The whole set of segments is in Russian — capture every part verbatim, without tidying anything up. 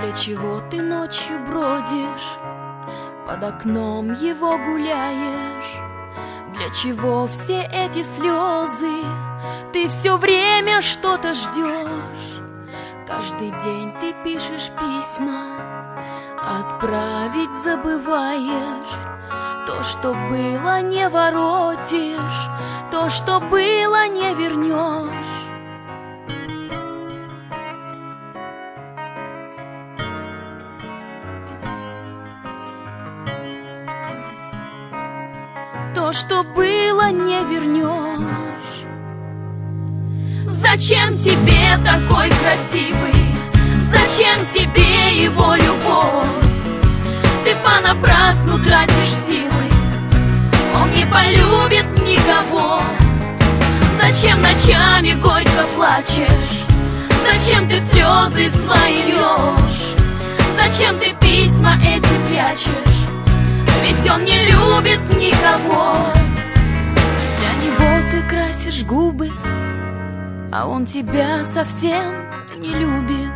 Для чего ты ночью бродишь, под окном его гуляешь? Для чего все эти слезы? Ты все время что-то ждешь. Каждый день ты пишешь письма, отправить забываешь. То, что было, не воротишь, то, что было, не вернешь. То, что было, не вернешь. Зачем тебе такой красивый? Зачем тебе его любовь? Ты понапрасну тратишь силы, он не полюбит никого. Зачем ночами горько плачешь? Зачем ты слезы свои льешь? Зачем ты письма эти прячешь? Ведь он не любит никого. Для него ты красишь губы, а он тебя совсем не любит.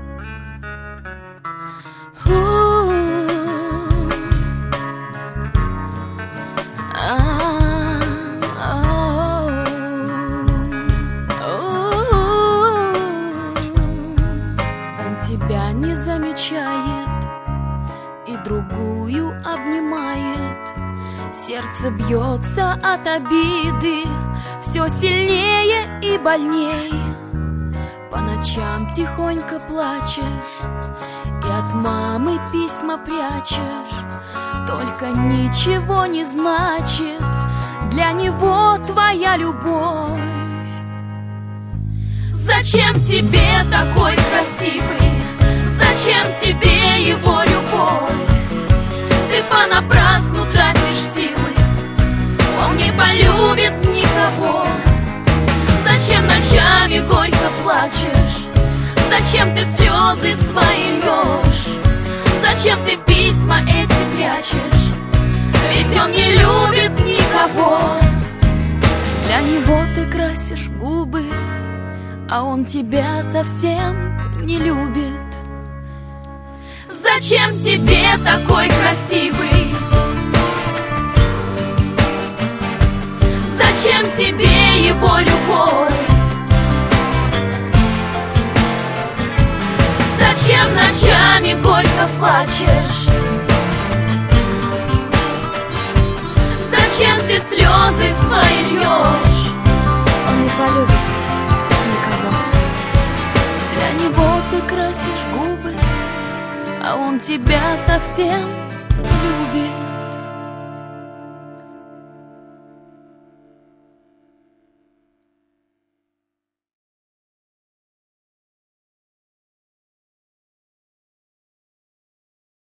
Он тебя не замечает и другую обнимает. Сердце бьется от обиды все сильнее и больней. По ночам тихонько плачешь и от мамы письма прячешь. Только ничего не значит для него твоя любовь. Зачем тебе такой красивый? Зачем тебе его любовь? Ты понапрасну тратишь силы, он не полюбит никого. Зачем ночами горько плачешь? Зачем ты слезы свои льешь? Зачем ты письма эти прячешь? Ведь он не любит никого. Для него ты красишь губы, а он тебя совсем не любит. Зачем тебе такой красивый? Зачем тебе его любовь? Зачем ночами горько плачешь? Зачем ты слезы свои льешь? Он не полюбит никого. Для него ты красишь губы, а он тебя совсем не любит.